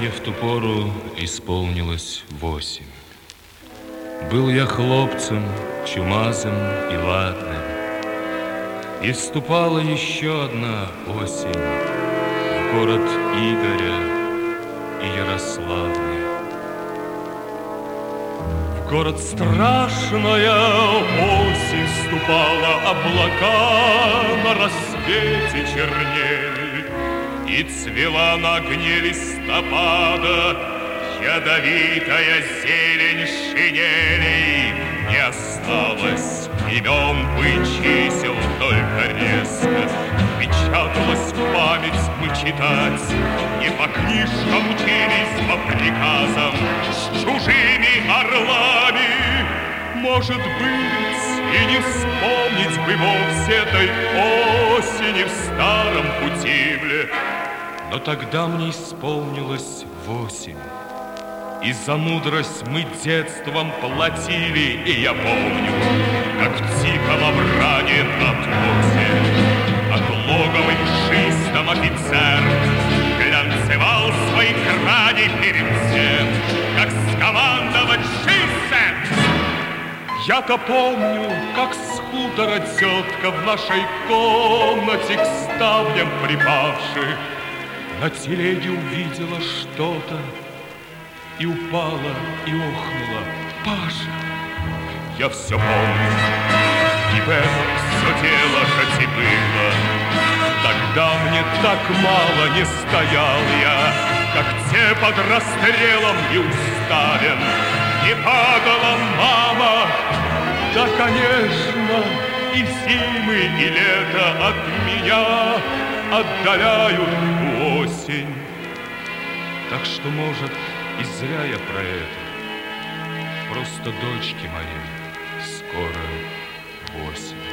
Мне в ту пору исполнилось 8. Был я хлопцем чумазым и ладным, и вступала еще одна осень в город Игоря и Ярославны. В город страшная осень вступала, облака на рассвете чернели, и цвела на огне листопада ядовитая зелень шинелей. Не осталось имен чисел, только резко печаталась память мы читать, и по книжкам учились по приказам с чужими орлами. Может быть, и не вспомнить бы вовсе этой осени в старом Путивле, но тогда мне исполнилось 8. И за мудрость мы детством платили, и я помню, как в тихом овраге на плоте отлоговый пушистом офицер глянцевал свои грани перед тем, как скомандовать «Шиссе!». Я-то помню, как с хутора тетка в нашей комнате к ставням припавши на телеге увидела что-то и упала, и охнула: «Паша!». Я все помню, и в этом все дело хоть и было. Тогда мне так мало не стоял я, как те под расстрелом и уставен. Не падала мама, да, конечно, и зимы, и лето от меня отдаляют осень. Так что, может, и зря я про это. Просто дочке моей скоро 8.